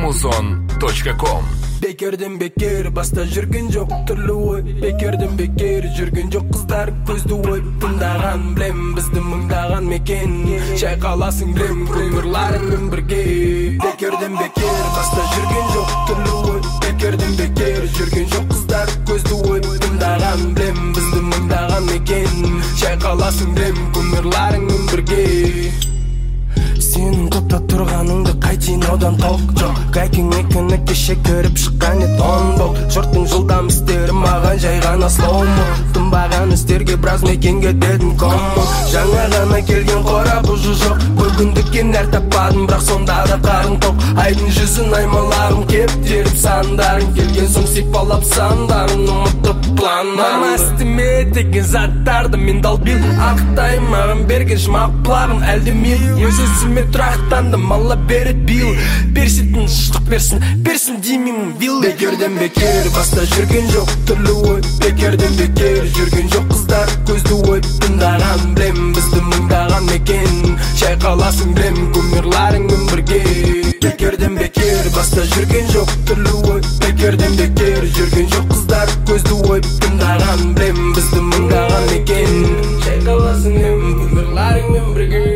amazon.com. Bekerden beker basta жүрген жоқ түрлі ой. Бекерден бекер жүрген жоқ қыздар көзді ойып тыңдаған білем бізді мыңдаған мекен. Шайқаласың білем көмірларыңмен бірге. Бекерден бекер бasta жүрген жоқ түрлі ой. Бекерден бекер жүрген жоқ қыздар көзді ойып тыңдаған білем бізді мыңдаған мекен. Шайқаласың білем көмірларыңмен бірге. Сенің топта тұрғаныңды қайтейін одан толқ жоқ. Қайкең екені кеше көріп шыққан ет он бол. Жұрттың жылдам істері маған жай ғана слоумо. Тынбаған істерге біраз мекенге дедім комо. Жаңа ғана келген қора бұжы жоқ. Бүгіндікке нәр таппадым бірақ сонда да қарың тоқ. Айдың жүзін аймаларым кептеліп сандарын. Келген соң сипалап сандарын ұмытып планарын. Мама істеме деген заттарды мен далбил. Ақтайым маған берген жұмақ плағым әлде мил. Өзесіме тұрақтандым алла берет бил. Берсетін шық берсін деймін вил. Бекерден бекер баста жүрген жоқ түрлі ой. Бекерден бекер жүрген жоқ қыздар көзді ойып тыңдаған білем бізді мыңдаған мекен. Шайқаласың білем көмірларыңмен бірге. Бекерден бекер баста жүрген жоқ түрлі ой. Бекерден бекер жүрген жоқ қыздар көзді ойып тыңдаған білем бізді мыңдаған мекен. Шайқаласың білем көмірларыңмен бірге.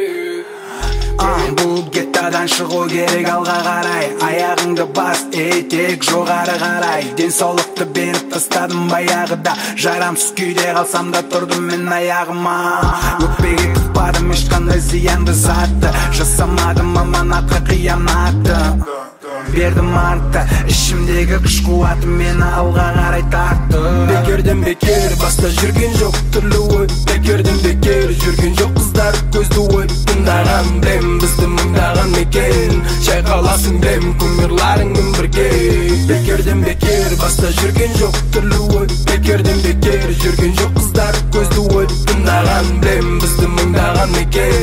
Бұл геттадан шығу керек алға қарай. Аяғыңды бас, тек жоғары қарай. Денсаулықты беріп тастадым баяғыда. Жарамсыз күйде қалсам да тұрдым мен аяғыма. Өкпеге тұтпадым ешқандай зиянды затты. Жасамадым аманатқа қиянатты. Бердім артта ішімдегі күш қуаты мені алға қарай тартты. Бекерден бекер баста жүрген жоқ түрлі ой. Бекерден бекер жүрген жоқ қыздар көзді ойып тыңдаған білем бізді мыңдаған мекен. Шайқаласың білем көмірларыңмен бірге. Бекерден бекер баста жүрген жоқ түрлі ой. Бекерден бекер жүрген жоқ қыздар көзді ойып тыңдаған білем бізді мыңдаған мекен.